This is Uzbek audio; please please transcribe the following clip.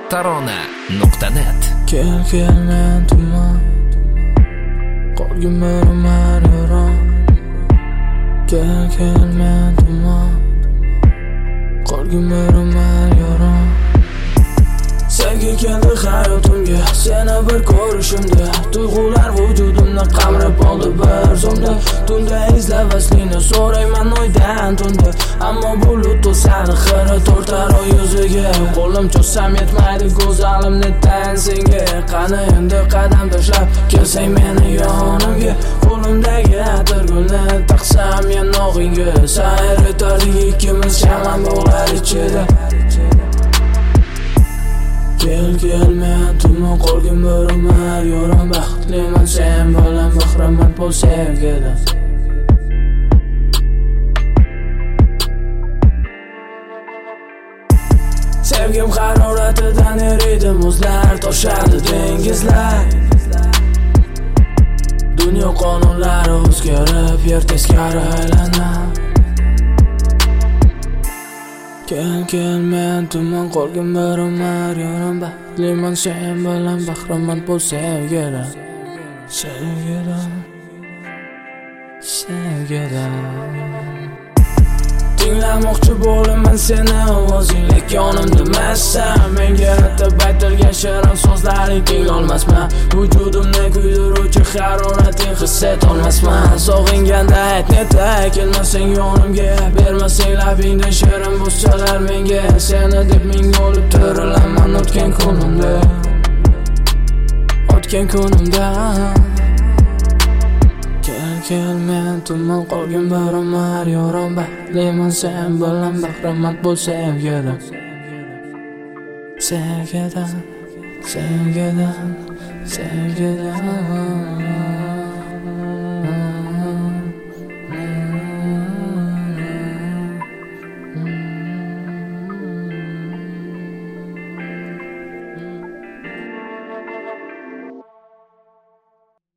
tarona.net. Kel men tuman qolgin mar yoron. Kel men tuman qolgin mar yoron. Sevgi keldi hayotimga, seni bir ko'rishimda, tuyg'ular vujudimni qamrab oldi bir zumda. Tunda izlavasligini so'rayman oydan tunda, ammo bulut to'sadi xira tortar oy yuziga. Qo'lim cho'zsam yetmaydi go'zalimni tan senga. Qani endi qadam tashlab kelsang meni yonimga, qo'limdagi atirgulni taqsam yanog'ingga. Sayr etardik ikkimiz shaman bog'lar ichida. Kel men tuman qolgin mar yoron. Baxtliman sen bilan bahramand bo'l sevgidan. Sevgim haroratidan eriydi muzlar, toshadi dengizlar. Dunyo qonunlari o'zgarib, yer teskari aylanar. Kel men tuman qolgin mar yoron. Baxtliman sen bilan bahramand bo'l sevgidan. Tinglamoqchi bo'laman seni ovozingni, yonimda emassan. Menga aytib aytilgan shirin so'zlaring tinglolmasman. Vujudimni kuydiruvchi harorating his etolmasman. Sog'inganda ayt neta, kelmasang yonimga, bermasang labingdan shirin bo'salar menga. Seni deb ming o'lib tirilaman o'tgan kunimda. Kel men tuman qolgin mar yoron. Baxtliman sen bilan bahramand bo'l sevgidan. Sevgidan.